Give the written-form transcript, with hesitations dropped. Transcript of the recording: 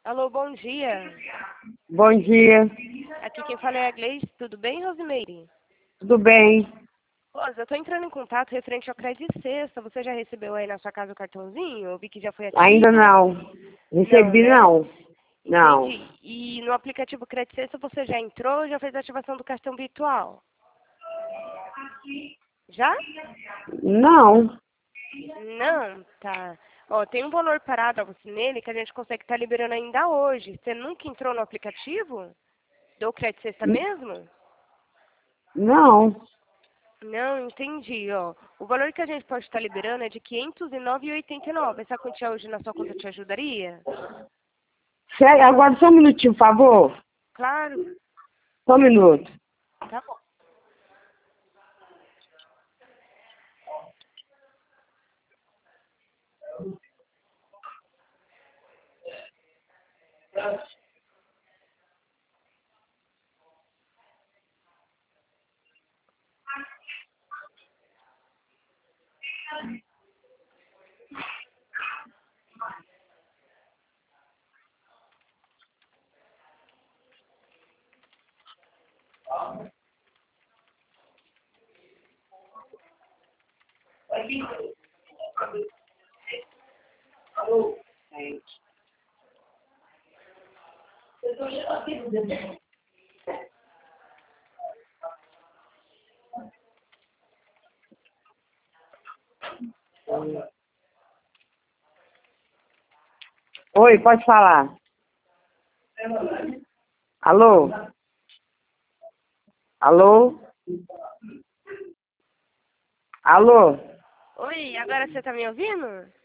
Alô, bom dia. Bom dia. Aqui quem fala é a Gleice. Tudo bem, Rosimeire? Tudo bem? Rosa, eu tô entrando em contato referente ao crédito sexta. Você já recebeu aí na sua casa o cartãozinho? Eu vi que já foi Ainda ativo. não. Não, Recebi né? não. Não. Entendi. E no aplicativo Crédito Sexta você já entrou, já fez a ativação do cartão virtual? Já? Não. Não, tá. Ó, tem um valor parado pra você nele que a gente consegue estar liberando ainda hoje. Você nunca entrou no aplicativo? Do Crédito Sexta mesmo? Não. Não, entendi, ó. O valor que a gente pode estar liberando é de R$ 509,89. Essa quantia hoje na sua conta te ajudaria? Sério, agora só um minutinho, por favor. Claro. Só um minuto. Tá bom. Oi, pode falar. Alô? Alô? Alô? Oi, agora você tá me ouvindo?